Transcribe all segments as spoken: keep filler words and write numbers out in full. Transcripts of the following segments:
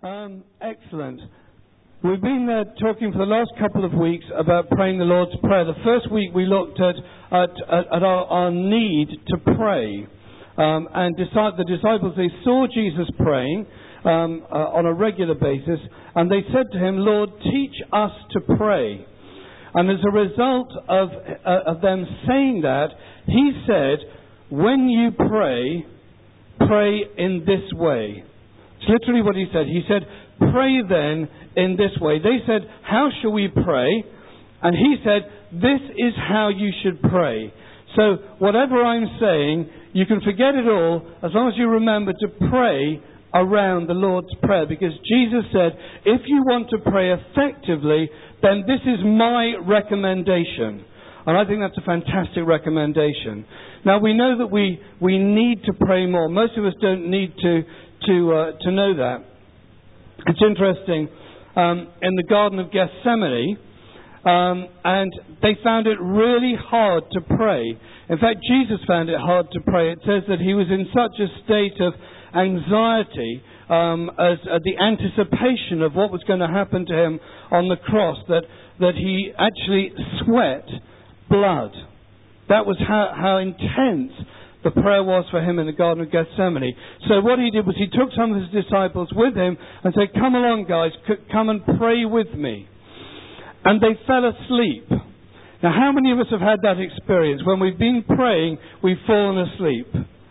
Um, excellent. We've been uh, talking for the last couple of weeks about praying the Lord's Prayer. The first week we looked at at, at, at our, our need to pray. Um, and decide, the disciples, they saw Jesus praying um, uh, on a regular basis, and they said to him, "Lord, teach us to pray." And as a result of, uh, of them saying that, he said, "When you pray, pray in this way." It's literally what he said. He said, "Pray then in this way." They said, "How shall we pray?" And he said, "This is how you should pray." So whatever I'm saying, you can forget it all as long as you remember to pray around the Lord's Prayer. Because Jesus said, if you want to pray effectively, then this is my recommendation. And I think that's a fantastic recommendation. Now we know that we, we need to pray more. Most of us don't need to to uh, to know that. It's interesting, um, in the Garden of Gethsemane, um, and they found it really hard to pray. In fact, Jesus found it hard to pray. It says that he was in such a state of anxiety um, as uh, the anticipation of what was going to happen to him on the cross, that, that he actually sweat blood. That was how, how intense the prayer was for him in the Garden of Gethsemane. So what he did was he took some of his disciples with him and said, "Come along, guys, c- come and pray with me." And they fell asleep. Now, how many of us have had that experience? When we've been praying, we've fallen asleep.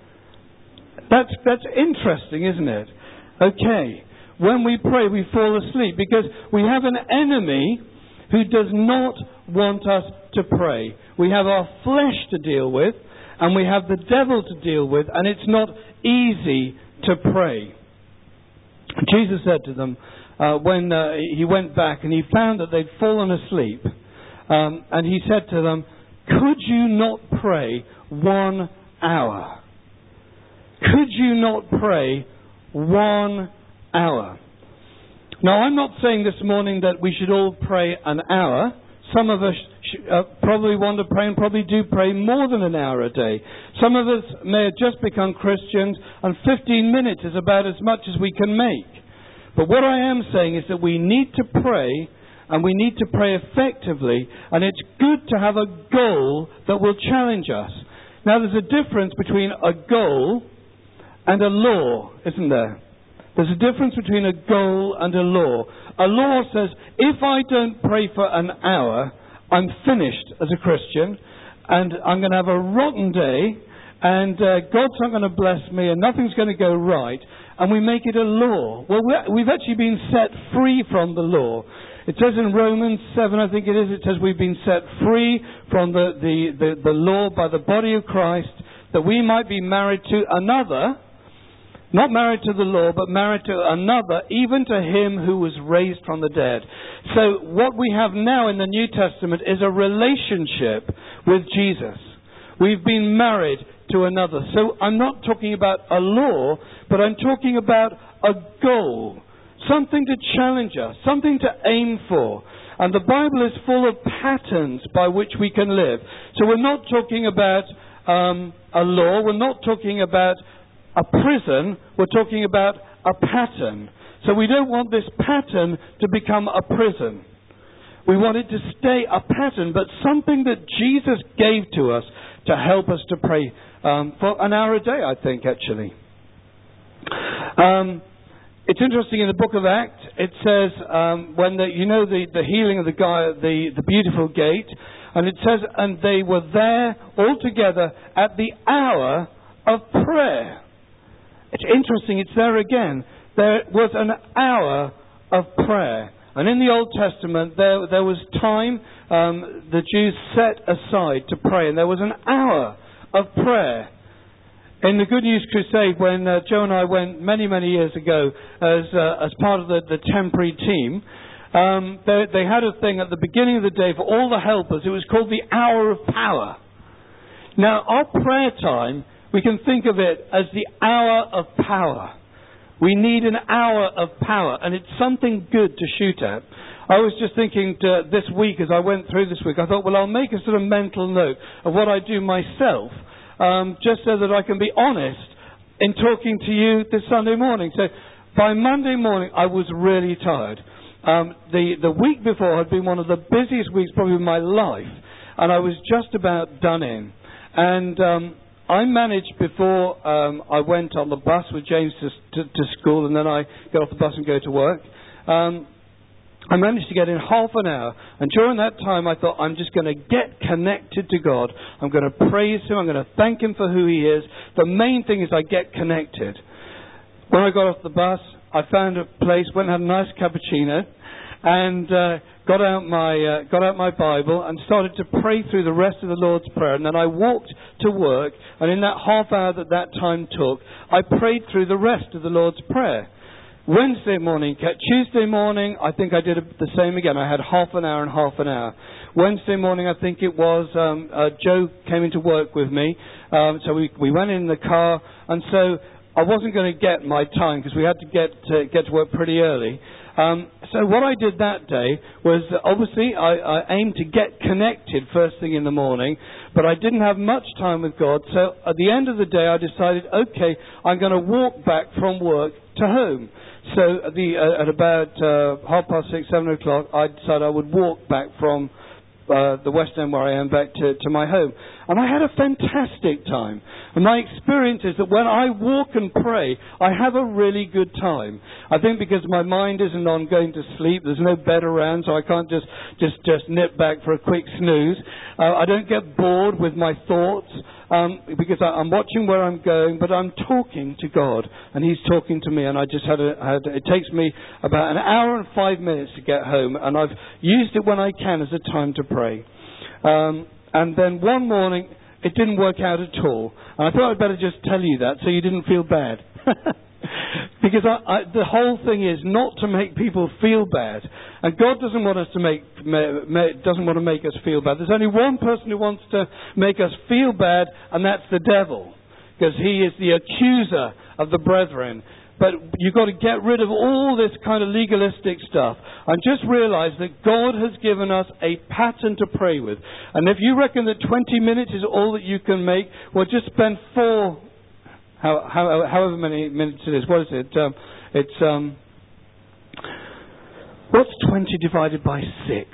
That's, that's interesting, isn't it? Okay. When we pray, we fall asleep because we have an enemy who does not want us to pray. We have our flesh to deal with, and we have the devil to deal with, and it's not easy to pray. Jesus said to them, uh, when uh, he went back and he found that they'd fallen asleep, um, and he said to them, "Could you not pray one hour? Could you not pray one hour?" Now, I'm not saying this morning that we should all pray an hour. Some of us sh- uh, probably want to pray and probably do pray more than an hour a day. Some of us may have just become Christians, and fifteen minutes is about as much as we can make. But what I am saying is that we need to pray, and we need to pray effectively, and it's good to have a goal that will challenge us. Now, there's a difference between a goal and a law, isn't there? There's a difference between a goal and a law. A law says, if I don't pray for an hour, I'm finished as a Christian, and I'm going to have a rotten day, and uh, God's not going to bless me, and nothing's going to go right, and we make it a law. Well, we've actually been set free from the law. It says in Romans seven, I think it is, it says we've been set free from the, the, the, the law by the body of Christ, that we might be married to another. Not married to the law, but married to another, even to him who was raised from the dead. So what we have now in the New Testament is a relationship with Jesus. We've been married to another. So I'm not talking about a law, but I'm talking about a goal. Something to challenge us, something to aim for. And the Bible is full of patterns by which we can live. So we're not talking about um, a law, we're not talking about a prison, we're talking about a pattern. So we don't want this pattern to become a prison. We want it to stay a pattern, but something that Jesus gave to us to help us to pray um, for an hour a day, I think, actually. Um, it's interesting, in the book of Acts, it says, um, when the, you know the, the healing of the guy at the, the beautiful gate, and it says, and they were there all together at the hour of prayer. It's interesting, it's there again. There was an hour of prayer. And in the Old Testament, there, there was time um, the Jews set aside to pray. And there was an hour of prayer. In the Good News Crusade, when uh, Joe and I went many, many years ago as uh, as part of the, the temporary team, um, they, they had a thing at the beginning of the day for all the helpers. It was called the Hour of Power. Now, our prayer time, we can think of it as the hour of power. We need an hour of power, and it's something good to shoot at. I was just thinking to, this week, as I went through this week, I thought, well, I'll make a sort of mental note of what I do myself, um, just so that I can be honest in talking to you this Sunday morning. So by Monday morning, I was really tired. Um, the, the week before had been one of the busiest weeks probably of my life, and I was just about done in. And um, I managed before um, I went on the bus with James to, to, to school, and then I get off the bus and go to work. Um, I managed to get in half an hour, and during that time I thought, I'm just going to get connected to God. I'm going to praise Him. I'm going to thank Him for who He is. The main thing is I get connected. When I got off the bus, I found a place, went and had a nice cappuccino, and uh, got out my uh, got out my Bible and started to pray through the rest of the Lord's Prayer. And then I walked to work, and in that half hour that that time took, I prayed through the rest of the Lord's Prayer. Wednesday morning, Tuesday morning, I think I did the same again. I had half an hour and half an hour. Wednesday morning, I think it was, um, uh, Joe came into work with me, um, so we we went in the car, and so I wasn't going to get my time because we had to get to, get to work pretty early. Um, so what I did that day was, uh, obviously, I, I aimed to get connected first thing in the morning, but I didn't have much time with God. So at the end of the day, I decided, okay, I'm going to walk back from work to home. So at, the, uh, at about uh, half past six, seven o'clock, I decided I would walk back from Uh, the West End where I am back to, to my home. And I had a fantastic time. And my experience is that when I walk and pray, I have a really good time. I think because my mind isn't on going to sleep, there's no bed around, so I can't just, just, just nip back for a quick snooze. Uh, I don't get bored with my thoughts um, because I, I'm watching where I'm going, but I'm talking to God, and He's talking to me, and I just had, a, had it takes me about an hour and five minutes to get home, and I've used it when I can as a time to pray. Um, and then one morning, it didn't work out at all. And I thought I'd better just tell you that so you didn't feel bad. Because I, I, the whole thing is not to make people feel bad. And God doesn't want us to make, doesn't want to make us feel bad. There's only one person who wants to make us feel bad, and that's the devil. Because he is the accuser of the brethren. But you've got to get rid of all this kind of legalistic stuff and just realize that God has given us a pattern to pray with. And if you reckon that twenty minutes is all that you can make, well, just spend four, how, how, however many minutes it is. What is it? Um, it's, um, what's twenty divided by six?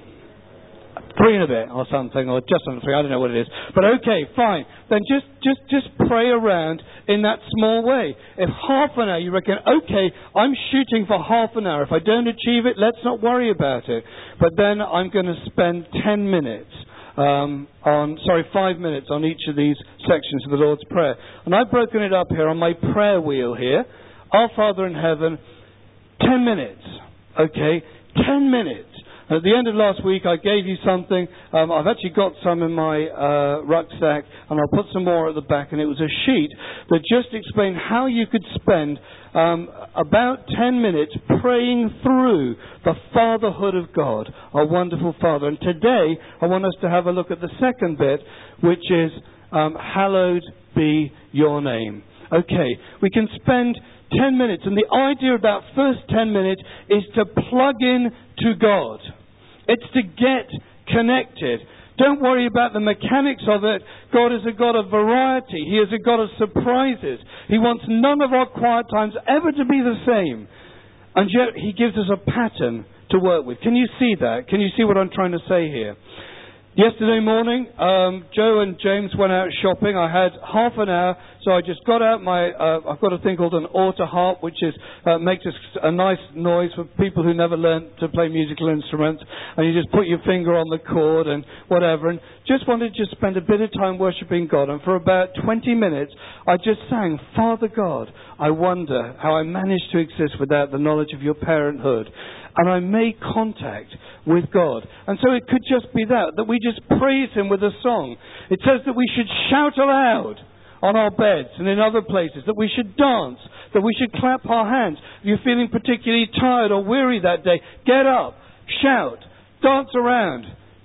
Three and a bit or something, or just under three, I don't know what it is. But okay, fine. Then just, just, just pray around in that small way. If half an hour, you reckon, okay, I'm shooting for half an hour. If I don't achieve it, let's not worry about it. But then I'm going to spend ten minutes um, on, sorry, five minutes on each of these sections of the Lord's Prayer. And I've broken it up here on my prayer wheel here. Our Father in heaven, ten minutes. Okay, ten minutes. At the end of last week, I gave you something. Um, I've actually got some in my uh, rucksack, and I'll put some more at the back. And it was a sheet that just explained how you could spend um, about ten minutes praying through the fatherhood of God, our wonderful Father. And today, I want us to have a look at the second bit, which is um, hallowed be your name. Okay, we can spend ten minutes, and the idea of that first ten minutes is to plug in to God. It's to get connected. Don't worry about the mechanics of it. God is a God of variety. He is a God of surprises. He wants none of our quiet times ever to be the same. And yet He gives us a pattern to work with. Can you see that? Can you see what I'm trying to say here? Yesterday morning, um, Joe and James went out shopping. I had half an hour, so I just got out my, uh, I've got a thing called an auto harp, which is uh, makes a, a nice noise for people who never learned to play musical instruments. And you just put your finger on the chord and whatever. And just wanted to just spend a bit of time worshipping God. And for about twenty minutes, I just sang, Father God, I wonder how I managed to exist without the knowledge of your parenthood. And I made contact with God. And so it could just be that, that we just praise Him with a song. It says that we should shout aloud on our beds and in other places, that we should dance, that we should clap our hands. If you're feeling particularly tired or weary that day, get up, shout, dance around,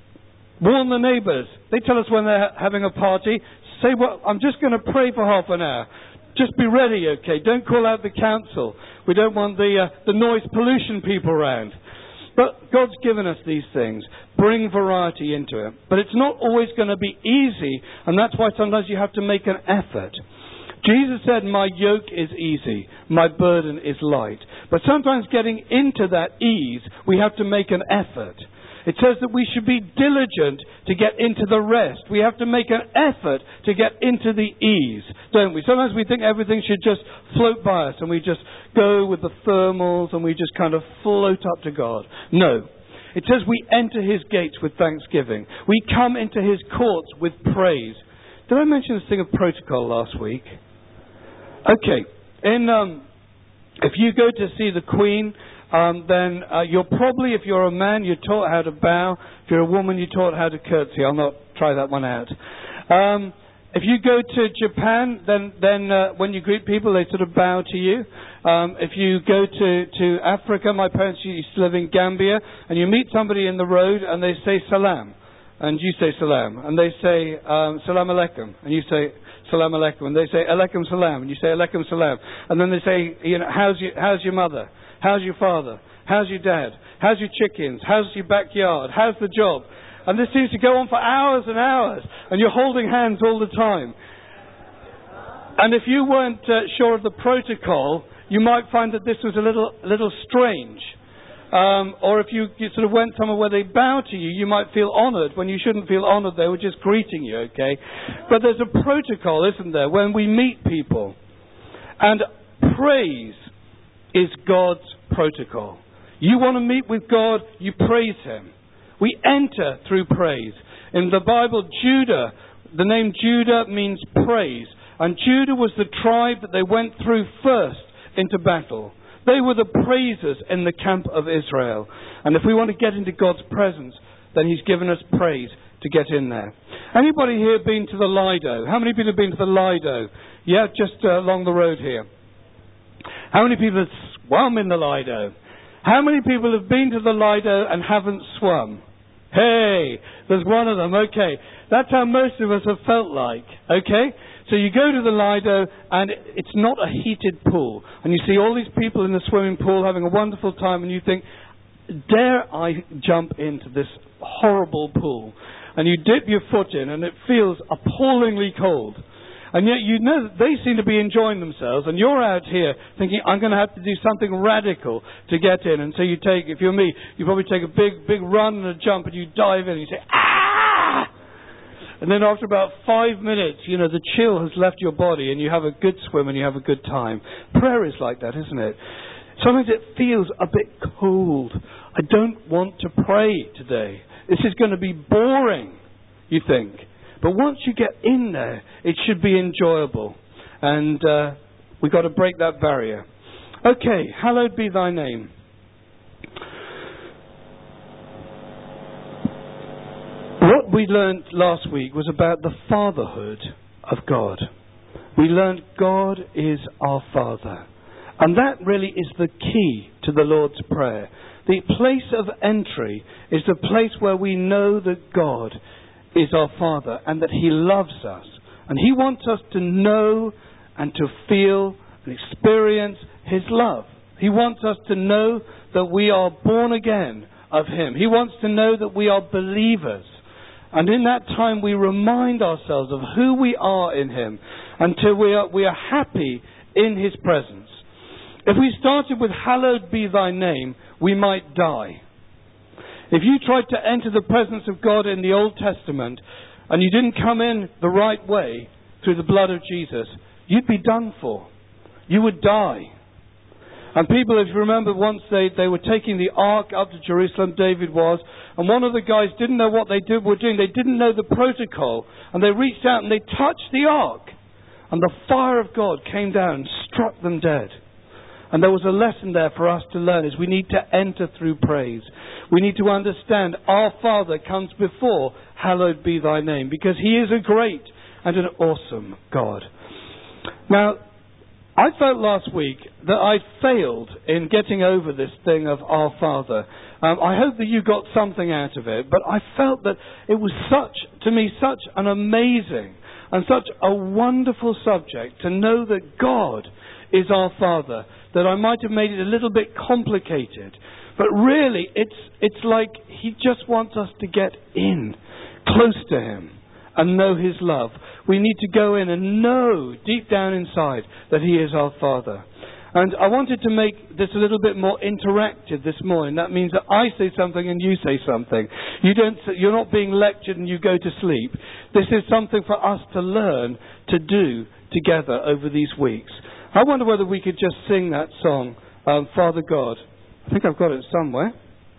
warn the neighbours. They tell us when they're having a party, say, well, I'm just going to pray for half an hour. Just be ready, okay? Don't call out the council. We don't want the uh, the noise pollution people around. But God's given us these things. Bring variety into it. But it's not always going to be easy, and that's why sometimes you have to make an effort. Jesus said, my yoke is easy, my burden is light. But sometimes getting into that ease, we have to make an effort. It says that we should be diligent to get into the rest. We have to make an effort to get into the ease, don't we? Sometimes we think everything should just float by us and we just go with the thermals and we just kind of float up to God. No. It says we enter His gates with thanksgiving. We come into His courts with praise. Did I mention this thing of protocol last week? Okay. In, um, if you go to see the Queen, Um, then uh, you're probably, if you're a man, you're taught how to bow. If you're a woman, you're taught how to curtsy. I'll not try that one out. Um, if you go to Japan, then then uh, when you greet people, they sort of bow to you. Um, if you go to, to Africa, my parents used to live in Gambia, and you meet somebody in the road and they say salam, and you say salam, and they say um, salam alaikum, and you say salam alaikum, and they say alaikum salam, and you say alaikum salam, and then they say, you know, how's your, how's your mother? How's your father? How's your dad? How's your chickens? How's your backyard? How's the job? And this seems to go on for hours and hours, and you're holding hands all the time. And if you weren't uh, sure of the protocol, you might find that this was a little, a little strange. Um, or if you, you sort of went somewhere where they bow to you, you might feel honoured when you shouldn't feel honoured. They were just greeting you, okay? But there's a protocol, isn't there, when we meet people. And praise is God's protocol. You want to meet with God, you praise Him. We enter through praise. In the Bible, Judah, the name Judah means praise. And Judah was the tribe that they went through first into battle. They were the praisers in the camp of Israel. And if we want to get into God's presence, then He's given us praise to get in there. Anybody here been to the Lido? How many people have been to the Lido? Yeah, just uh, along the road here. How many people have swum in the Lido? How many people have been to the Lido and haven't swum? Hey, there's one of them. Okay, that's how most of us have felt like. Okay, so you go to the Lido and it's not a heated pool, and you see all these people in the swimming pool having a wonderful time, and you think, dare I jump into this horrible pool? And you dip your foot in, and it feels appallingly cold. And yet you know that they seem to be enjoying themselves, and you're out here thinking, I'm going to have to do something radical to get in. And so you take, if you're me, you probably take a big, big run and a jump, and you dive in, and you say, ah! And then after about five minutes, you know, the chill has left your body, and you have a good swim, and you have a good time. Prayer is like that, isn't it? Sometimes it feels a bit cold. I don't want to pray today. This is going to be boring, you think. But once you get in there, it should be enjoyable. And uh, we've got to break that barrier. Okay, hallowed be thy name. What we learned last week was about the fatherhood of God. We learned God is our Father. And that really is the key to the Lord's Prayer. The place of entry is the place where we know that God is our Father and that He loves us. And He wants us to know and to feel and experience His love. He wants us to know that we are born again of Him. He wants to know that we are believers. And in that time we remind ourselves of who we are in Him until we are, we are happy in His presence. If we started with hallowed be thy name, we might die. If you tried to enter the presence of God in the Old Testament and you didn't come in the right way through the blood of Jesus, you'd be done for. You would die. And people, if you remember, once they, they were taking the ark up to Jerusalem, David was, and one of the guys didn't know what they did, were doing. They didn't know the protocol. And they reached out and they touched the ark. And the fire of God came down and struck them dead. And there was a lesson there for us to learn, is we need to enter through praise. We need to understand our Father comes before hallowed be thy name, because He is a great and an awesome God. Now, I felt last week that I failed in getting over this thing of our Father. Um, I hope that you got something out of it, but I felt that it was such, to me, such an amazing and such a wonderful subject to know that God is our Father, that I might have made it a little bit complicated. But really, it's it's like He just wants us to get in, close to Him, and know His love. We need to go in and know deep down inside that He is our Father. And I wanted to make this a little bit more interactive this morning. That means that I say something and you say something. You don't, you're not being lectured and you go to sleep. This is something for us to learn to do together over these weeks. I wonder whether we could just sing that song, um, Father God. I think I've got it somewhere.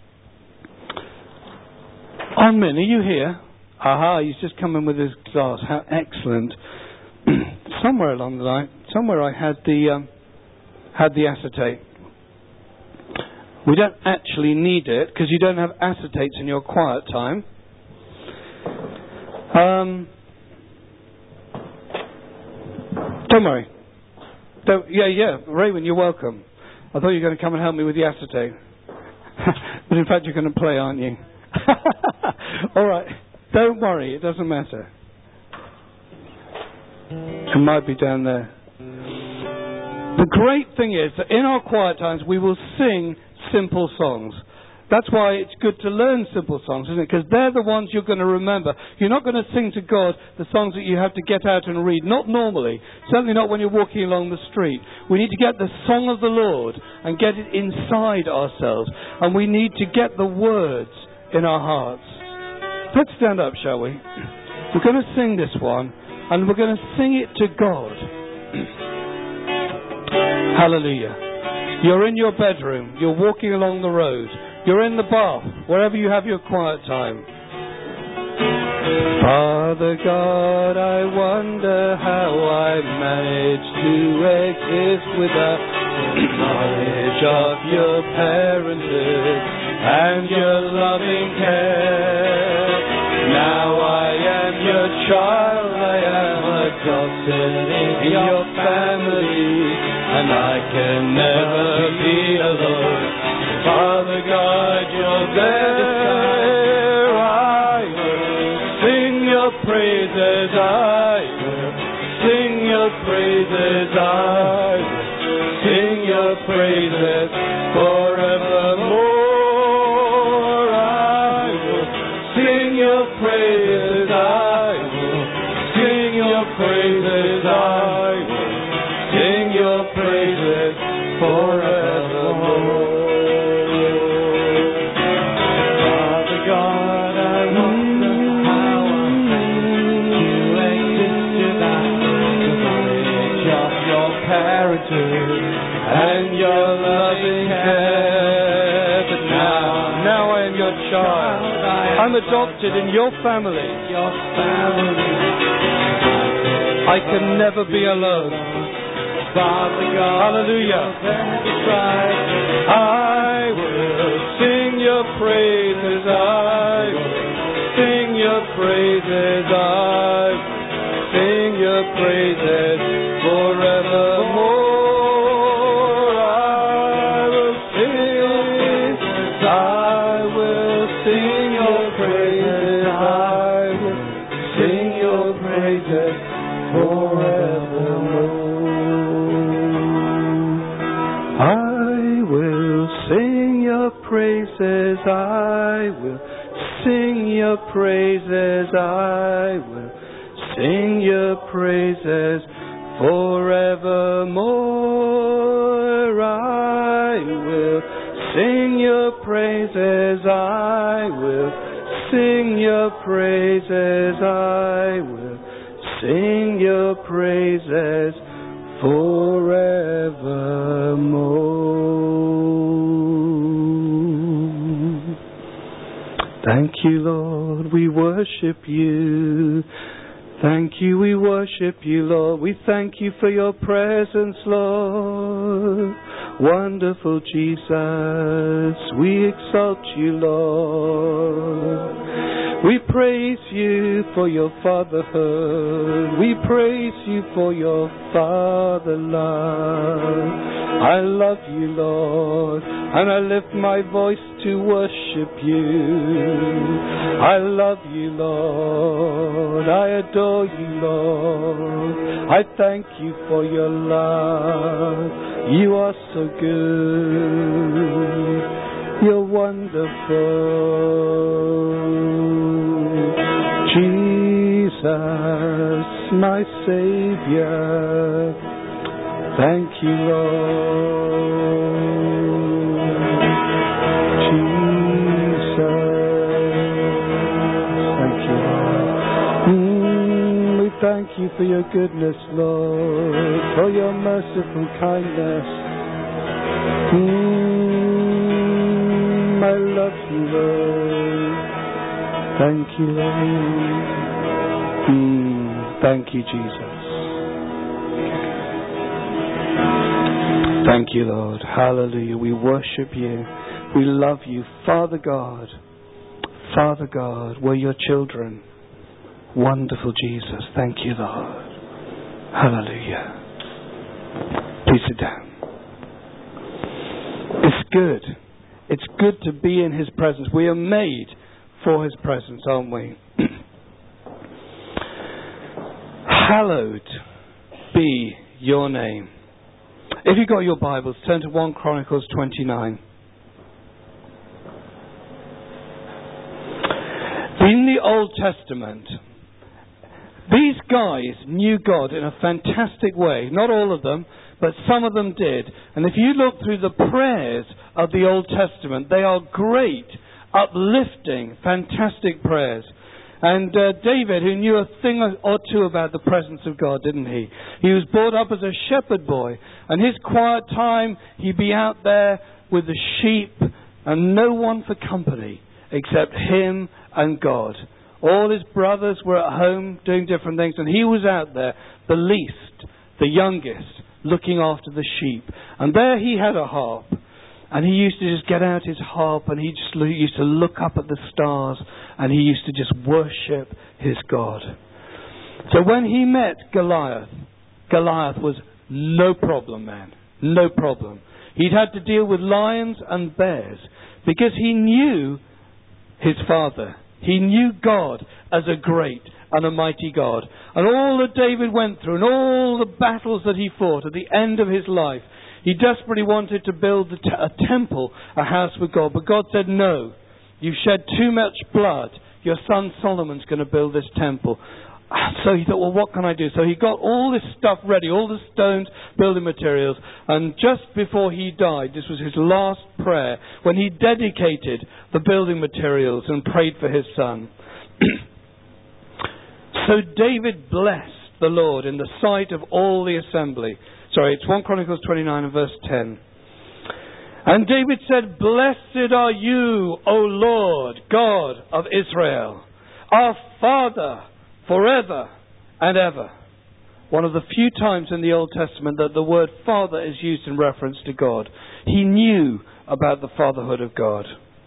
On Min, are you here? Aha, he's just come in with his glass. How excellent. Somewhere along the line, somewhere I had the... Um, had the acetate. We don't actually need it because you don't have acetates in your quiet time. Um, don't worry. Don't, yeah, yeah, Raymond, you're welcome. I thought you were going to come and help me with the acetate. But in fact you're going to play, aren't you? All right. Don't worry, it doesn't matter. It might be down there. The great thing is that in our quiet times we will sing simple songs. That's why it's good to learn simple songs, isn't it? Because they're the ones you're going to remember. You're not going to sing to God the songs that you have to get out and read. Not normally. Certainly not when you're walking along the street. We need to get the song of the Lord and get it inside ourselves. And we need to get the words in our hearts. Let's stand up, shall we? We're going to sing this one, and we're going to sing it to God. Hallelujah. You're in your bedroom. You're walking along the road. You're in the bath. Wherever you have your quiet time. Father God, I wonder how I managed to exist without the knowledge of your parenthood and your loving care. Now I am your child. I am adopted in your family. And I can never be alone. Father God, you're there. I will sing your praises. I will sing your praises. I will sing your praises forevermore. I will sing your praises. I will sing your praises. I will sing your praises forevermore. Father God, I wonder how you exist without the knowledge of your parenthood and your loving care. But now, now I am your child. I'm adopted in your family. Your family. I can never be alone. Father God, hallelujah. I will sing your praises. I will sing your praises. I will sing your praises forevermore. I will sing. I will sing your praises. I will sing your praises forevermore. I will sing your praises, I will sing your praises, I will sing your praises forevermore. I will sing your praises, I will sing your praises, I will sing your praises forevermore. Thank you, Lord, we worship you. Thank you, we worship you, Lord. We thank you for your presence, Lord. Wonderful Jesus, we exalt you, Lord. We praise you for your fatherhood. We praise you for your fatherlove. I love you, Lord, and I lift my voice to worship you. I love you, Lord. I adore you, Lord. I thank you for your love. You are so good. You're wonderful, Jesus. my Saviour. Thank you, Lord. Jesus. Thank you, Lord. Mm, we thank you for your goodness, Lord, for your merciful kindness. Mm, I love you, Lord. Thank you, Lord. Mm, thank you, Jesus. Thank you, Lord. Hallelujah. We worship you. We love you. Father God, Father God, we're your children. Wonderful Jesus. Thank you, Lord. Hallelujah. Please sit down. It's good. It's good to be in His presence. We are made for His presence, aren't we? Hallowed be your name. If you've got your Bibles, turn to First Chronicles twenty-nine. In the Old Testament, these guys knew God in a fantastic way. Not all of them, but some of them did. And if you look through the prayers of the Old Testament, they are great, uplifting, fantastic prayers. And uh, David, who knew a thing or two about the presence of God, didn't he? He was brought up as a shepherd boy. And his quiet time, he'd be out there with the sheep and no one for company except him and God. All his brothers were at home doing different things, and he was out there, the least, the youngest, looking after the sheep. And there he had a harp. And he used to just get out his harp and he just used to look up at the stars and he used to just worship his God. So when he met Goliath, Goliath was no problem, man. No problem. He'd had to deal with lions and bears because he knew his Father. He knew God as a great and a mighty God. And all that David went through and all the battles that he fought at the end of his life, he desperately wanted to build a, t- a temple, a house with God. But God said, no, you've shed too much blood. Your son Solomon's going to build this temple. So he thought, well, what can I do? So he got all this stuff ready, all the stones, building materials. And just before he died, this was his last prayer, when he dedicated the building materials and prayed for his son. So David blessed the Lord in the sight of all the assembly. Sorry, it's First Chronicles twenty-nine and verse ten. And David said, blessed are you, O Lord, God of Israel, our Father, forever and ever. One of the few times in the Old Testament that the word Father is used in reference to God. He knew about the fatherhood of God.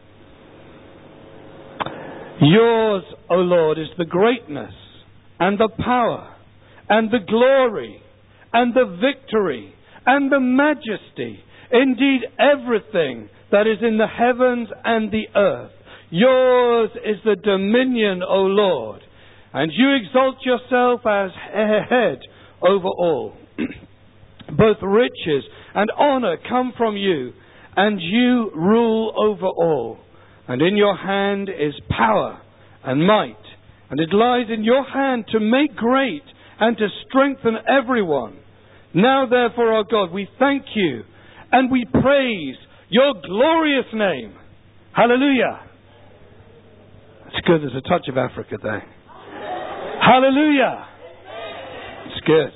Yours, O Lord, is the greatness and the power and the glory and the victory and the majesty, indeed everything that is in the heavens and the earth. Yours is the dominion, O Lord, and you exalt yourself as head over all. Both riches and honor come from you, and you rule over all. And in your hand is power and might, and it lies in your hand to make great and to strengthen everyone. Now therefore, O God, we thank you and we praise your glorious name. Hallelujah. It's good, there's a touch of Africa there. Hallelujah. It's good.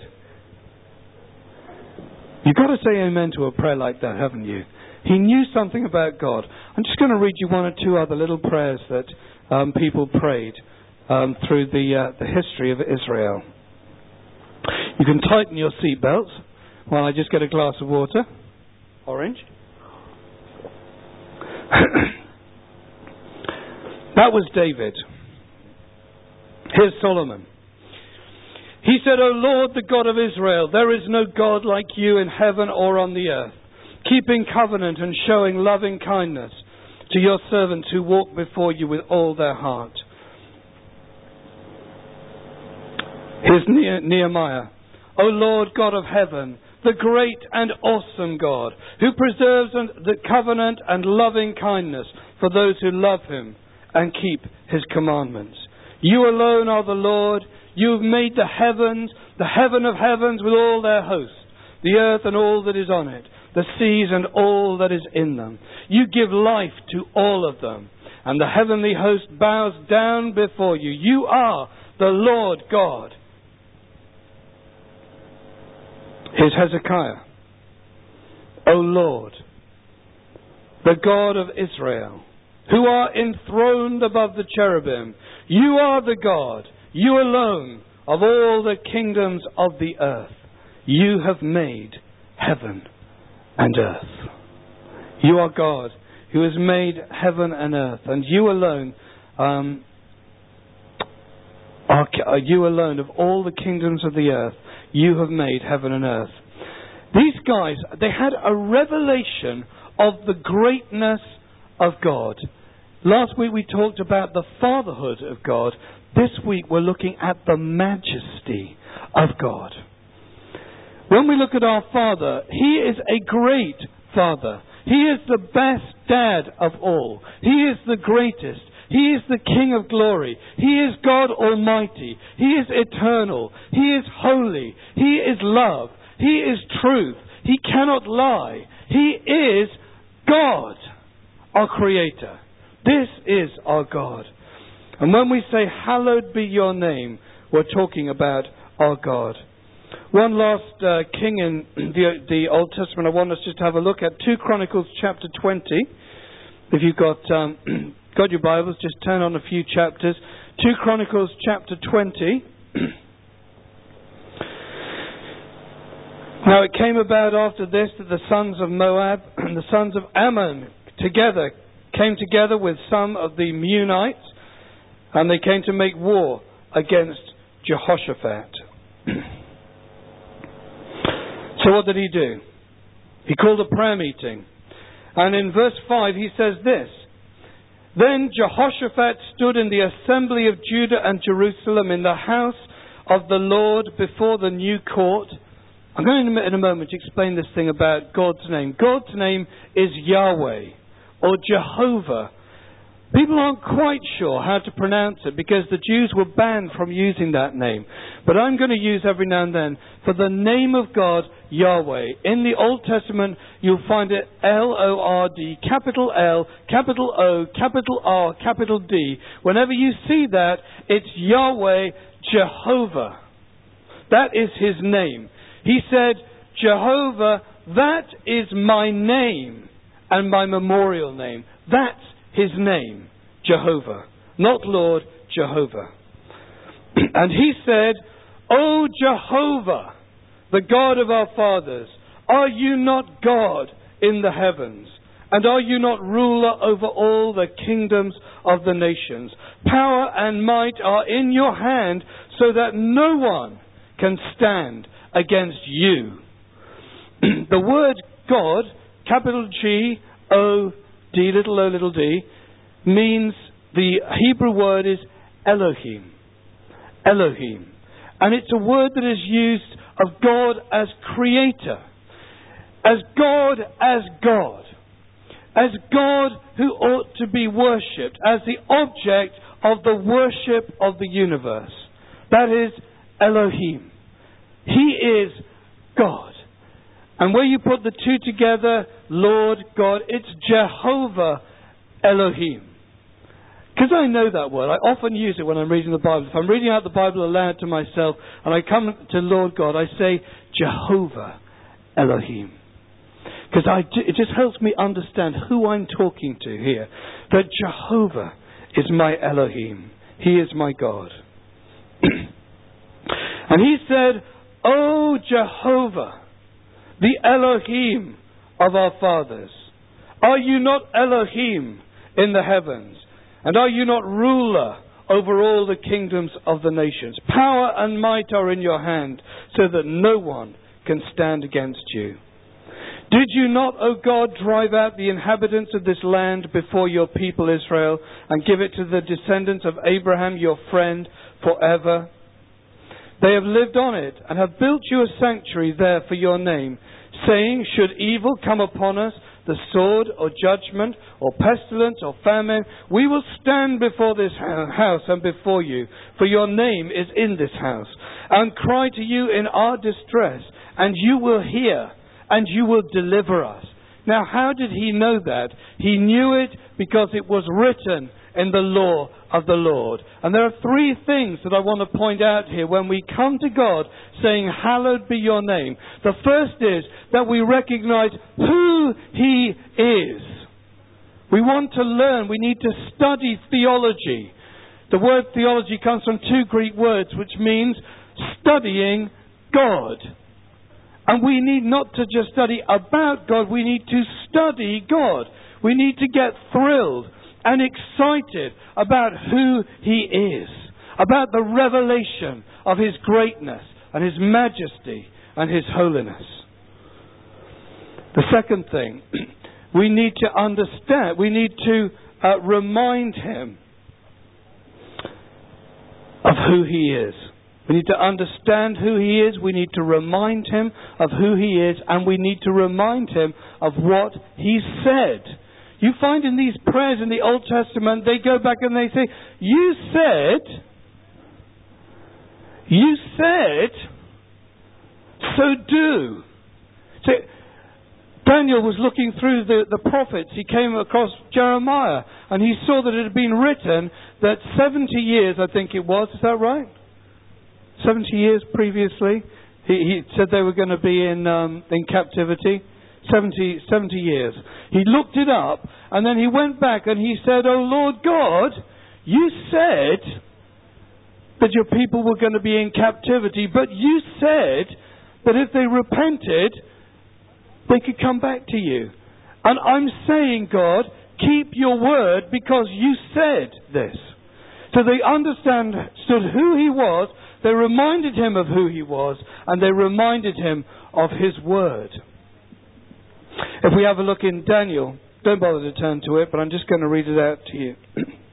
You've got to say amen to a prayer like that, haven't you? He knew something about God. I'm just going to read you one or two other little prayers that um, people prayed um, through the uh, the history of Israel. You can tighten your seatbelts while I just get a glass of water. Orange. That was David. Here's Solomon. He said, O Lord, the God of Israel, there is no God like you in heaven or on the earth, keeping covenant and showing loving kindness to your servants who walk before you with all their heart. Here's Nehemiah. O Lord God of heaven, the great and awesome God, who preserves the covenant and loving kindness for those who love him and keep his commandments. You alone are the Lord. You have made the heavens, the heaven of heavens with all their hosts, the earth and all that is on it, the seas and all that is in them. You give life to all of them, and the heavenly host bows down before you. You are the Lord God. Here's Hezekiah. O Lord, the God of Israel, who are enthroned above the cherubim, you are the God, you alone, of all the kingdoms of the earth. You have made heaven and earth. You are God who has made heaven and earth, and you alone, um, are, you alone of all the kingdoms of the earth, you have made heaven and earth. These guys, they had a revelation of the greatness of God. Last week we talked about the fatherhood of God. This week we're looking at the majesty of God. When we look at our Father, He is a great Father. He is the best dad of all. He is the greatest. He is the King of glory. He is God Almighty. He is eternal. He is holy. He is love. He is truth. He cannot lie. He is God, our Creator. This is our God. And when we say, hallowed be your name, we're talking about our God. One last uh, king in the, the Old Testament I want us just to have a look at. Second Chronicles chapter twenty. If you've got, um, got your Bibles, just turn on a few chapters. Second Chronicles chapter twenty. Now it came about after this that the sons of Moab and the sons of Ammon together came together with some of the Meunites, and they came to make war against Jehoshaphat. So what did he do? He called a prayer meeting. And in verse five he says this: Then Jehoshaphat stood in the assembly of Judah and Jerusalem in the house of the Lord before the new court. I'm going to in a moment to explain this thing about God's name. God's name is Yahweh or Jehovah. People aren't quite sure how to pronounce it because the Jews were banned from using that name. But I'm going to use every now and then for the name of God, Yahweh. In the Old Testament, you'll find it L O R D, capital L, capital O, capital R, capital D. Whenever you see that, it's Yahweh, Jehovah. That is His name. He said, Jehovah, that is my name and my memorial name. That's His name, Jehovah. Not Lord, Jehovah. And He said, O Jehovah, the God of our fathers, are you not God in the heavens? And are you not ruler over all the kingdoms of the nations? Power and might are in your hand, so that no one can stand against you. The word God, capital G O D, little o, little d, means, the Hebrew word is Elohim. Elohim. And it's a word that is used of God as creator. As God as God. As God who ought to be worshipped. As the object of the worship of the universe. That is Elohim. He is God. And where you put the two together, Lord God, it's Jehovah Elohim. Because I know that word. I often use it when I'm reading the Bible. If I'm reading out the Bible aloud to myself and I come to Lord God, I say Jehovah Elohim. Because I, it just helps me understand who I'm talking to here. That Jehovah is my Elohim. He is my God. And He said, O Jehovah, the Elohim of our fathers, are you not Elohim in the heavens? And are you not ruler over all the kingdoms of the nations? Power and might are in your hand, so that no one can stand against you. Did you not, O God, drive out the inhabitants of this land before your people Israel, and give it to the descendants of Abraham, your friend, forever? They have lived on it, and have built you a sanctuary there for your name, saying, should evil come upon us, the sword or judgment or pestilence or famine, we will stand before this house and before you, for your name is in this house, and cry to you in our distress, and you will hear, and you will deliver us. Now, how did he know that? He knew it because it was written in the law of the Lord. And there are three things that I want to point out here when we come to God saying, hallowed be your name. The first is that we recognize who he is. We want to learn. We need to study theology. The word theology comes from two Greek words, which means studying God. And we need not to just study about God, we need to study God. We need to get thrilled and excited about who he is, about the revelation of his greatness and his majesty and his holiness. The second thing, we need to understand, we need to uh, remind him of who he is. We need to understand who he is, we need to remind him of who he is, and we need to remind him of what he said. You find in these prayers in the Old Testament, they go back and they say, you said, you said, so do. So Daniel was looking through the, the prophets. He came across Jeremiah, and he saw that it had been written that seventy years, I think it was, is that right? seventy years previously, he, he said they were going to be in um, in captivity. seventy, seventy years. He looked it up, and then he went back and he said, oh Lord God, you said that your people were going to be in captivity, but you said that if they repented, they could come back to you. And I'm saying, God, keep your word because you said this. So they understood who he was, they reminded him of who he was, and they reminded him of his word. If we have a look in Daniel, don't bother to turn to it, but I'm just going to read it out to you.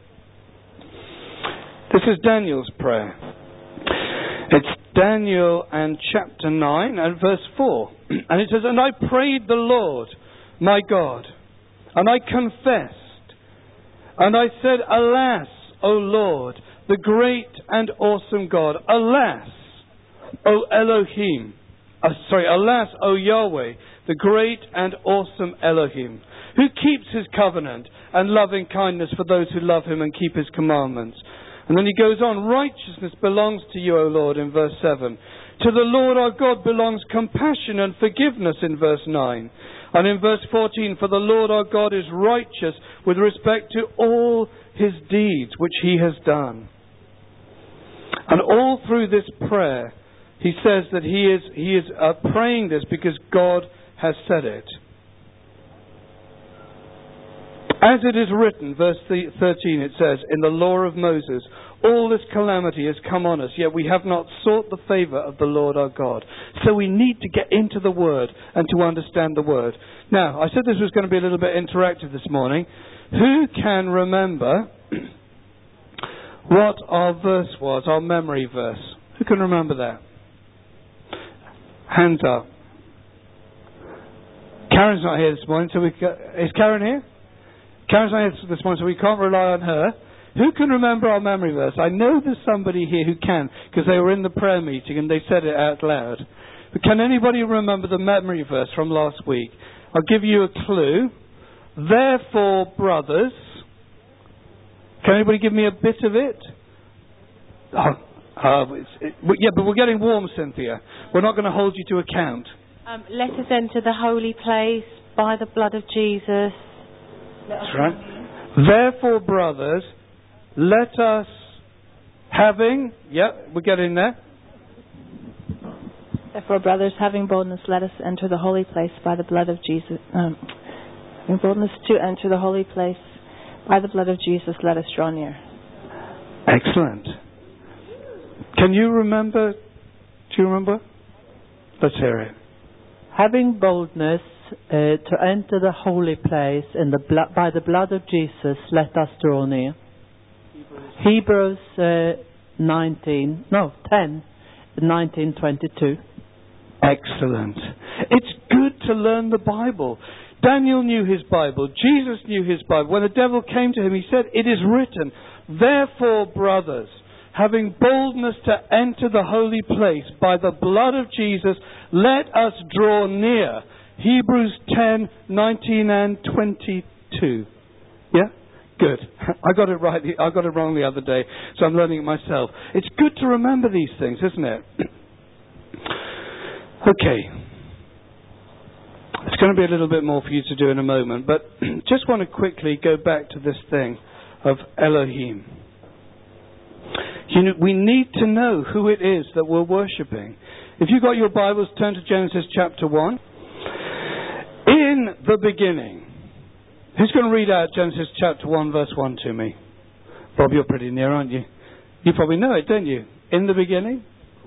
This is Daniel's prayer. It's Daniel and chapter nine and verse four. And it says, and I prayed the Lord, my God, and I confessed, and I said, alas, O Lord, the great and awesome God, alas, O Elohim, uh, sorry, alas, O Yahweh, the great and awesome Elohim, who keeps his covenant and loving kindness for those who love him and keep his commandments. And then he goes on, righteousness belongs to you, O Lord, in verse seven. To the Lord our God belongs compassion and forgiveness in verse nine. And in verse fourteen, for the Lord our God is righteous with respect to all his deeds which he has done. And all through this prayer, he says that he is he is uh, praying this because God has said it. As it is written, verse thirteen, it says, in the law of Moses, all this calamity has come on us, yet we have not sought the favour of the Lord our God. So we need to get into the Word and to understand the Word. Now, I said this was going to be a little bit interactive this morning. Who can remember what our verse was, our memory verse? Who can remember that? Hands up. Karen's not here this morning, so we ca- is Karen here? Karen's not here this morning, so we can't rely on her. Who can remember our memory verse? I know there's somebody here who can, because they were in the prayer meeting and they said it out loud. But can anybody remember the memory verse from last week? I'll give you a clue. Therefore, brothers. Can anybody give me a bit of it? Oh, uh, it's, it, yeah, but we're getting warm, Cynthia. We're not going to hold you to account. Um, let us enter the holy place by the blood of Jesus. That's right. Therefore, brothers, let us, having, yeah, we're getting there. Therefore, brothers, having boldness, let us enter the holy place by the blood of Jesus. Um, having boldness to enter the holy place by the blood of Jesus, let us draw near. Excellent. Can you remember? Do you remember? Let's hear it. Having boldness uh, to enter the holy place in the blo- by the blood of Jesus, let us draw near. Hebrews uh, nineteen, no, ten, nineteen twenty-two. Excellent. It's good to learn the Bible. Daniel knew his Bible. Jesus knew his Bible. When the devil came to him, he said, "It is written, therefore, brothers, having boldness to enter the holy place by the blood of Jesus, let us draw near." Hebrews ten, nineteen and twenty-two. Yeah? Good. I got it right. I got it wrong the other day, so I'm learning it myself. It's good to remember these things, isn't it? Okay. It's going to be a little bit more for you to do in a moment, but just want to quickly go back to this thing of Elohim. You know, we need to know who it is that we're worshipping. If you've got your Bibles, turn to Genesis chapter one. In the beginning. Who's going to read out Genesis chapter one, verse one to me? Bob, you're pretty near, aren't you? You probably know it, don't you? In the beginning?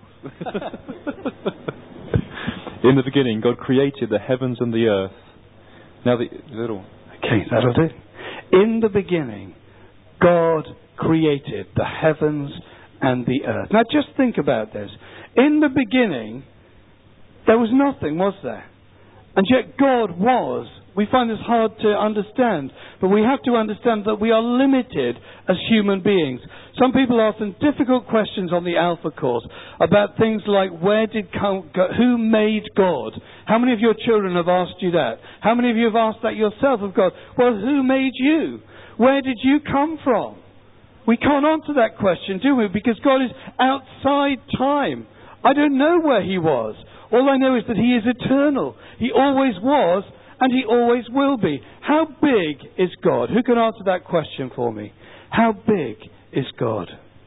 In the beginning, God created the heavens and the earth. Now the little. Okay, that'll do. In the beginning, God created the heavens and the earth. Now just think about this. In the beginning, there was nothing, was there? And yet God was. We find this hard to understand, but we have to understand that we are limited as human beings. Some people ask them difficult questions on the Alpha course about things like, where did come, who made God? How many of your children have asked you that? How many of you have asked that yourself of God? Well, who made you? Where did you come from? We can't answer that question, do we? Because God is outside time. I don't know where He was. All I know is that He is eternal. He always was, and He always will be. How big is God? Who can answer that question for me? How big is God?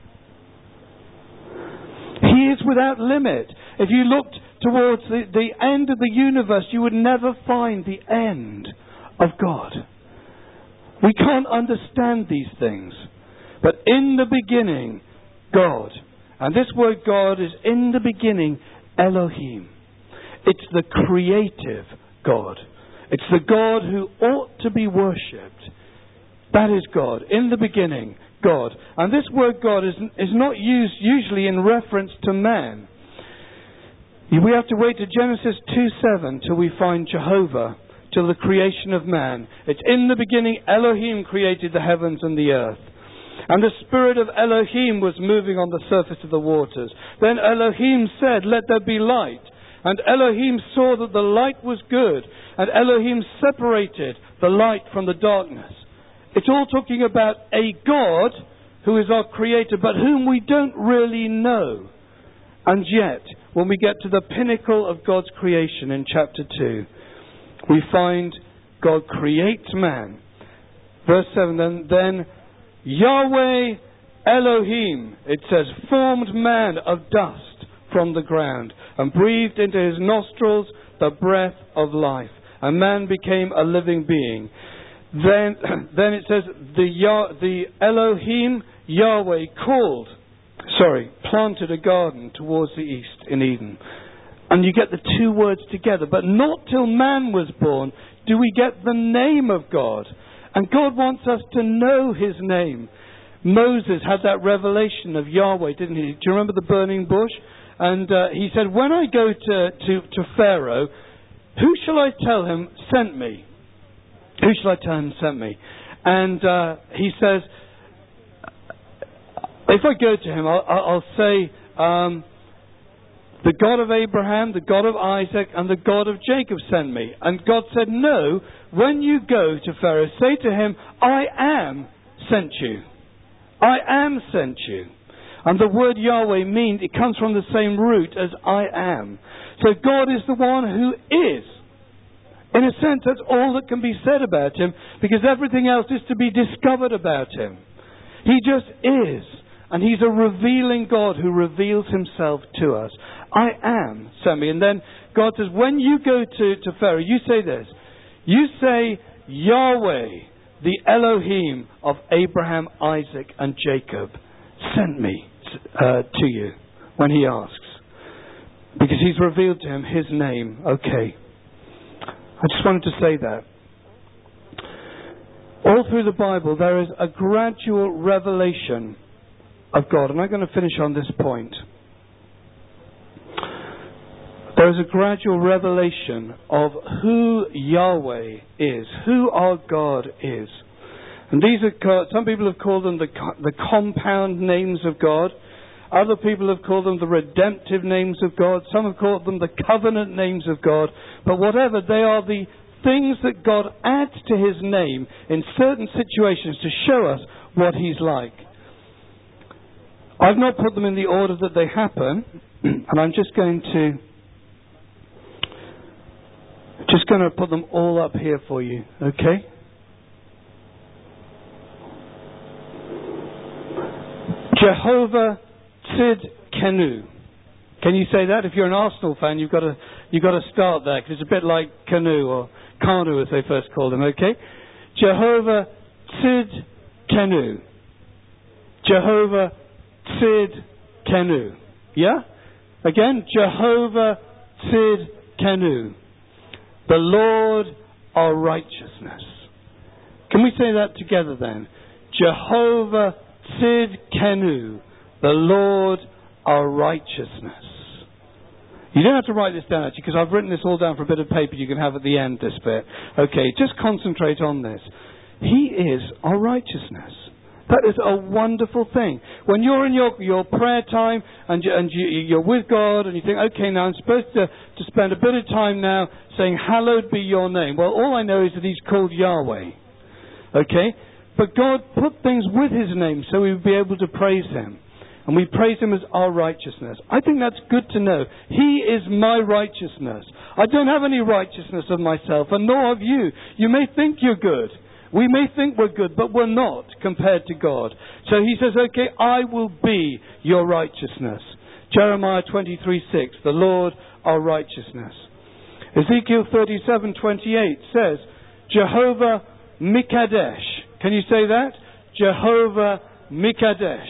He is without limit. If you looked towards the, the end of the universe, you would never find the end of God. We can't understand these things. But in the beginning, God. And this word God is in the beginning, Elohim. It's the creative God. It's the God who ought to be worshipped. That is God. In the beginning, God. And this word God is, is not used usually in reference to man. We have to wait to Genesis two seven till we find Jehovah, till the creation of man. It's in the beginning Elohim created the heavens and the earth. And the spirit of Elohim was moving on the surface of the waters. Then Elohim said, "Let there be light." And Elohim saw that the light was good. And Elohim separated the light from the darkness. It's all talking about a God who is our creator, but whom we don't really know. And yet, when we get to the pinnacle of God's creation in chapter two, we find God creates man. Verse seven, then, then Yahweh Elohim, it says, formed man of dust from the ground and breathed into his nostrils the breath of life. And man became a living being. Then, then it says, the, Yah, the Elohim Yahweh called, sorry, planted a garden towards the east in Eden. And you get the two words together. But not till man was born do we get the name of God. And God wants us to know His name. Moses had that revelation of Yahweh, didn't he? Do you remember the burning bush? And uh, he said, when I go to, to, to Pharaoh, who shall I tell him sent me? Who shall I tell him sent me? And uh, he says, if I go to him, I'll, I'll say, um, the God of Abraham, the God of Isaac, and the God of Jacob sent me. And God said, no, when you go to Pharaoh, say to him, I am sent you. I am sent you. And the word Yahweh means, it comes from the same root as I am. So God is the one who is. In a sense, that's all that can be said about Him, because everything else is to be discovered about Him. He just is. And He's a revealing God who reveals Himself to us. I am sent me. And then God says, when you go to, to Pharaoh, you say this. You say, Yahweh, the Elohim of Abraham, Isaac, and Jacob, sent me uh, to you when he asks. Because He's revealed to him His name. Okay. I just wanted to say that. All through the Bible, there is a gradual revelation of God. And I'm going to finish on this point. there is a gradual revelation of who Yahweh is, who our God is. And these are, some people have called them the, the compound names of God. Other people have called them the redemptive names of God. Some have called them the covenant names of God. But whatever, they are the things that God adds to His name in certain situations to show us what He's like. I've not put them in the order that they happen, and I'm just going to just going to put them all up here for you, okay? Jehovah Tzidkenu. Can you say that? If you're an Arsenal fan, you've got to you've got to start there, because it's a bit like Canoe or Kanu as they first called him. Okay, Jehovah Tzidkenu. Jehovah Tzidkenu. Yeah. Again, Jehovah Tzidkenu. The Lord our righteousness. Can we say that together then? Jehovah Tzidkenu. The Lord our righteousness. You don't have to write this down, actually, because I've written this all down for a bit of paper you can have at the end, this bit. Okay, just concentrate on this. He is our righteousness. That is a wonderful thing. When you're in your, your prayer time and, you, and you, you're with God and you think, okay, now I'm supposed to, to spend a bit of time now saying, hallowed be your name. Well, all I know is that He's called Yahweh. Okay? But God put things with His name so we would be able to praise Him. And we praise Him as our righteousness. I think that's good to know. He is my righteousness. I don't have any righteousness of myself, and nor of you. You may think you're good. We may think we're good, but we're not compared to God. So He says, okay, I will be your righteousness. Jeremiah twenty-three six, the Lord our righteousness. Ezekiel thirty-seven twenty-eight says, Jehovah Mikadesh. Can you say that? Jehovah Mikadesh.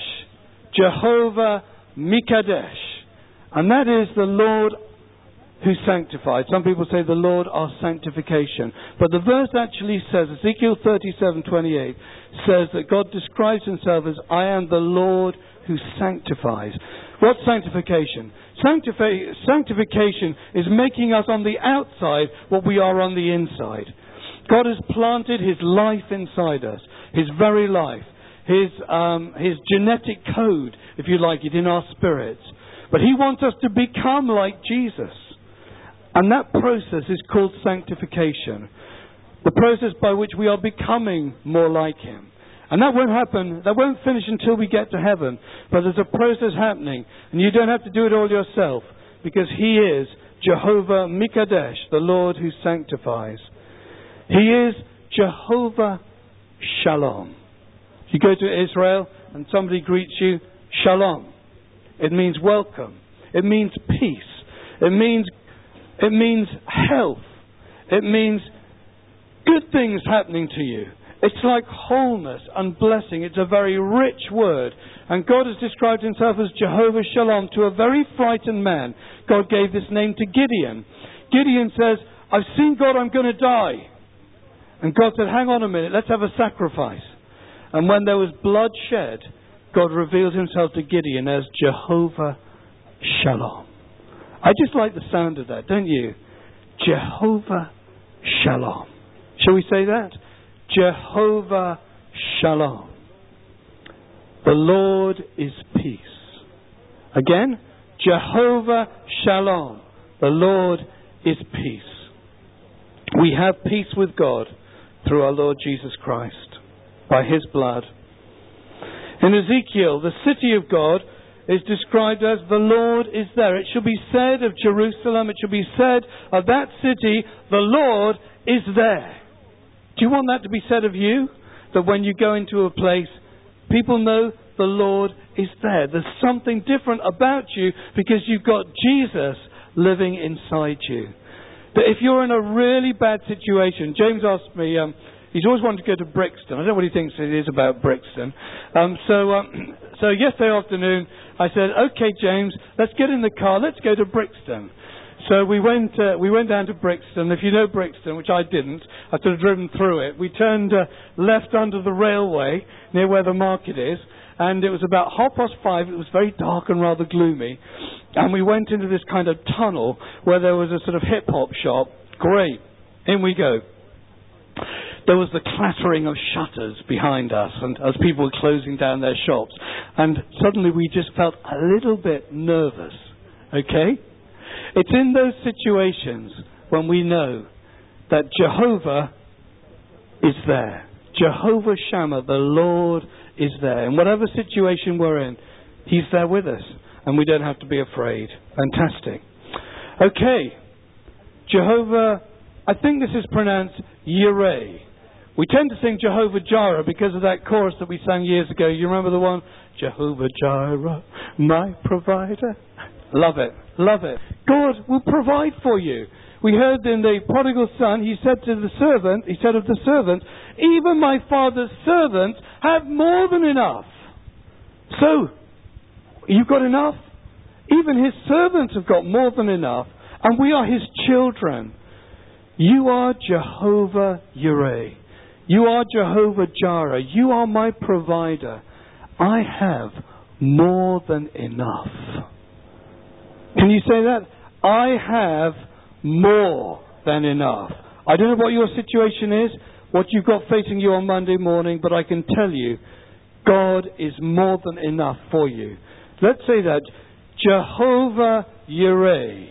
Jehovah Mikadesh. And that is the Lord who sanctifies. Some people say the Lord our sanctification. But the verse actually says, Ezekiel thirty-seven twenty-eight says that God describes Himself as, I am the Lord who sanctifies. What's sanctification? Sanctifi- sanctification is making us on the outside what we are on the inside. God has planted His life inside us, His very life. His um, his genetic code, if you like it, in our spirits. But He wants us to become like Jesus. And that process is called sanctification. The process by which we are becoming more like Him. And that won't happen, that won't finish until we get to heaven. But there's a process happening. And you don't have to do it all yourself. Because He is Jehovah Mikadesh, the Lord who sanctifies. He is Jehovah Shalom. You go to Israel and somebody greets you, Shalom. It means welcome. It means peace. It means it means health. It means good things happening to you. It's like wholeness and blessing. It's a very rich word. And God has described Himself as Jehovah Shalom to a very frightened man. God gave this name to Gideon. Gideon says, I've seen God, I'm going to die. And God said, hang on a minute, let's have a sacrifice. And when there was blood shed, God revealed Himself to Gideon as Jehovah Shalom. I just like the sound of that, don't you? Jehovah Shalom. Shall we say that? Jehovah Shalom. The Lord is peace. Again, Jehovah Shalom. The Lord is peace. We have peace with God through our Lord Jesus Christ. By His blood. In Ezekiel, the city of God is described as the Lord is there. It shall be said of Jerusalem, it shall be said of that city, the Lord is there. Do you want that to be said of you? That when you go into a place, people know the Lord is there. There's something different about you because you've got Jesus living inside you. But if you're in a really bad situation, James asked me, um, he's always wanted to go to Brixton. I don't know what he thinks it is about Brixton. Um, so, um, so yesterday afternoon, I said, okay, James, let's get in the car. Let's go to Brixton. So we went uh, we went down to Brixton. If you know Brixton, which I didn't, I sort of driven through it. We turned uh, left under the railway near where the market is. And it was about half past five. It was very dark and rather gloomy. And we went into this kind of tunnel where there was a sort of hip-hop shop. Great. In we go. There was the clattering of shutters behind us, and as people were closing down their shops. And suddenly we just felt a little bit nervous. Okay? It's in those situations when we know that Jehovah is there. Jehovah Shammah, the Lord, is there. In whatever situation we're in, He's there with us. And we don't have to be afraid. Fantastic. Okay. Jehovah, I think this is pronounced Yireh. We tend to sing Jehovah Jireh because of that chorus that we sang years ago. You remember the one? Jehovah Jireh, my provider. Love it. Love it. God will provide for you. We heard in the prodigal son, he said to the servant, he said of the servant, even my father's servants have more than enough. So, you've got enough? Even his servants have got more than enough. And we are his children. You are Jehovah Yireh. You are Jehovah Jireh. You are my provider. I have more than enough. Can you say that? I have more than enough. I don't know what your situation is, what you've got facing you on Monday morning, but I can tell you, God is more than enough for you. Let's say that. Jehovah Yireh.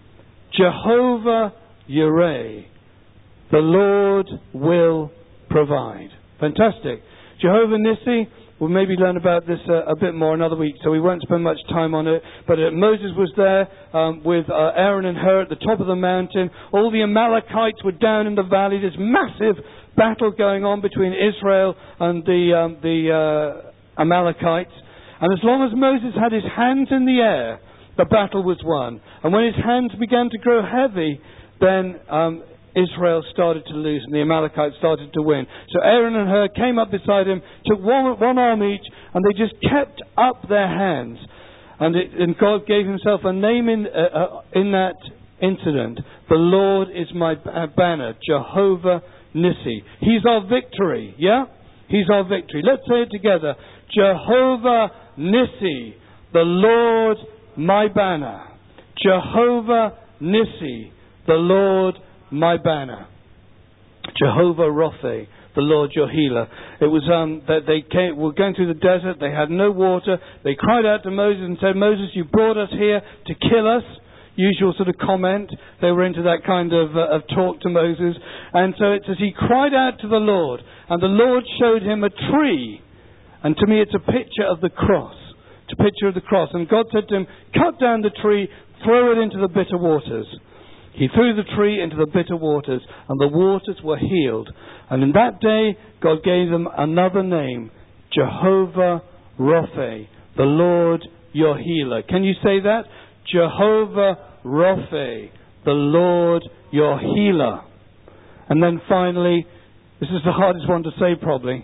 Jehovah Yireh. The Lord will provide. Fantastic. Jehovah Nissi, we'll maybe learn about this uh, a bit more another week, so we won't spend much time on it. But uh, Moses was there um, with uh, Aaron and Hur at the top of the mountain. All the Amalekites were down in the valley. This massive battle going on between Israel and the, um, the uh, Amalekites. And as long as Moses had his hands in the air, the battle was won. And when his hands began to grow heavy, then um, Israel started to lose and the Amalekites started to win. So Aaron and Hur came up beside him, took one, one arm each, and they just kept up their hands. And, it, and God gave himself a name in, uh, uh, in that incident. The Lord is my banner, Jehovah Nissi. He's our victory, yeah? He's our victory. Let's say it together. Jehovah Nissi, the Lord my banner. Jehovah Nissi, the Lord my banner. Jehovah Rapha, the Lord your healer. It was um, that they came, were going through the desert. They had no water. They cried out to Moses and said, Moses, you brought us here to kill us. Usual sort of comment. They were into that kind of, uh, of talk to Moses. And so it says he cried out to the Lord, and the Lord showed him a tree. And to me it's a picture of the cross. It's a picture of the cross. And God said to him, cut down the tree, throw it into the bitter waters. He threw the tree into the bitter waters, and the waters were healed. And in that day, God gave them another name, Jehovah Rapha, the Lord your healer. Can you say that? Jehovah Rapha, the Lord your healer. And then finally, this is the hardest one to say probably,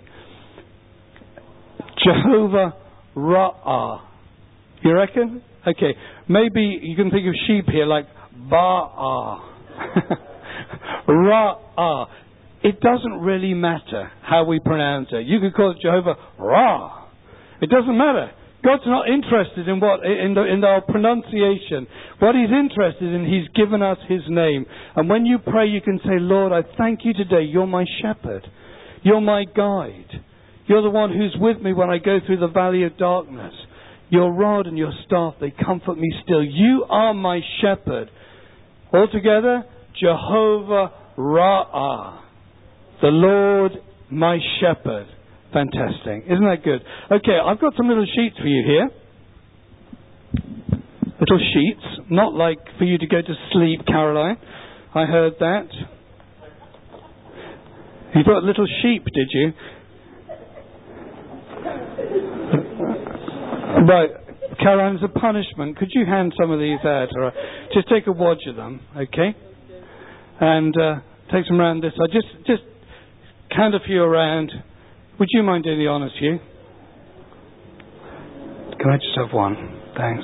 Jehovah Ra'ah. You reckon? Okay, maybe you can think of sheep here like Ba'ah. Ra'ah. It doesn't really matter how we pronounce it. You could call it Jehovah Ra. It doesn't matter. God's not interested in what in, the, in our pronunciation. What He's interested in, He's given us His name. And when you pray, you can say, Lord, I thank you today. You're my shepherd. You're my guide. You're the one who's with me when I go through the valley of darkness. Your rod and your staff, they comfort me still. You are my shepherd. Altogether, Jehovah Ra'ah, the Lord my shepherd. Fantastic. Isn't that good? Okay, I've got some little sheets for you here. Little sheets. Not like for you to go to sleep, Caroline. I heard that. You thought little sheep, did you? Right. Caroline, as a punishment, could you hand some of these out? Or just take a wodge of them, okay? And uh, take some around this side. Just, just hand a few around. Would you mind doing the honours, Hugh? Can I just have one? Thanks.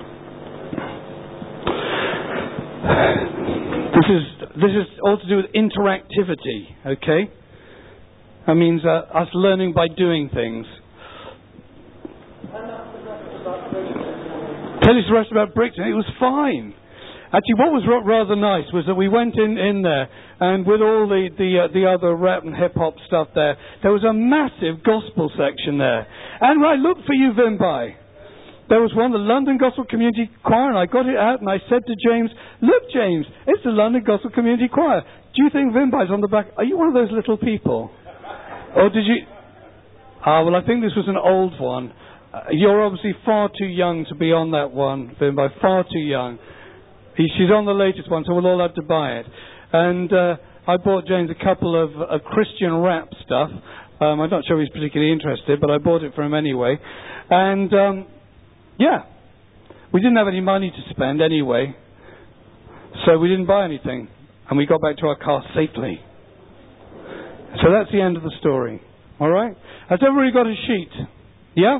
This is this is all to do with interactivity, okay? That means uh, us learning by doing things. tell you the rest about Brixton. It was fine. Actually, what was rather nice was that we went in, in there, and with all the the, uh, the other rap and hip-hop stuff there, there was a massive gospel section there. And I looked for you, Vimbai. There was one, the London Gospel Community Choir, and I got it out, and I said to James, look, James, it's the London Gospel Community Choir. Do you think Vimbai's on the back? Are you one of those little people? Or did you... Ah, well, I think this was an old one. Uh, you're obviously far too young to be on that one, Vimbai, far too young. He, she's on the latest one, so we'll all have to buy it. And uh, I bought James a couple of uh, Christian rap stuff. Um, I'm not sure he's particularly interested, but I bought it for him anyway. And, um, yeah, we didn't have any money to spend anyway, so we didn't buy anything. And we got back to our car safely. So that's the end of the story. All right? Has everybody got a sheet? Yeah?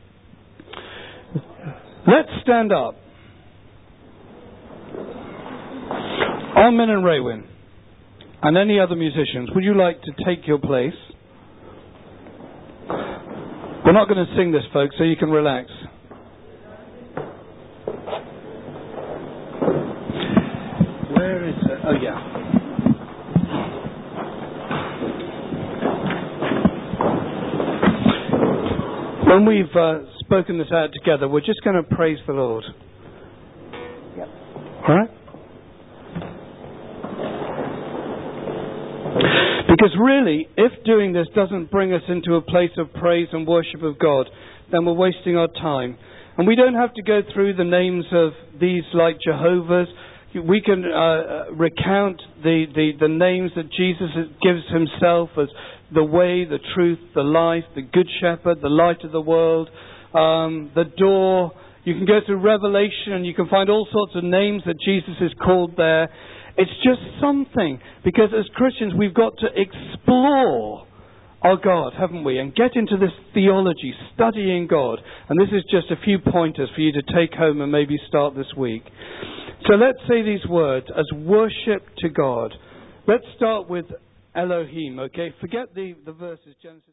Let's stand up. Armin and Raywin, and any other musicians, would you like to take your place? We're not going to sing this, folks, so you can relax. Where is it? Oh, yeah. When we've uh, spoken this out together, we're just going to praise the Lord. Yep. All right? Because really, if doing this doesn't bring us into a place of praise and worship of God, then we're wasting our time. And we don't have to go through the names of these like Jehovah's. We can uh, recount the, the, the names that Jesus gives himself as the way, the truth, the life, the good shepherd, the light of the world, um, the door. You can go through Revelation and you can find all sorts of names that Jesus is called there. It's just something, because as Christians we've got to explore our God, haven't we? And get into this theology, studying God. And this is just a few pointers for you to take home and maybe start this week. So let's say these words as worship to God. Let's start with Elohim, okay? Forget the, the verses, Genesis.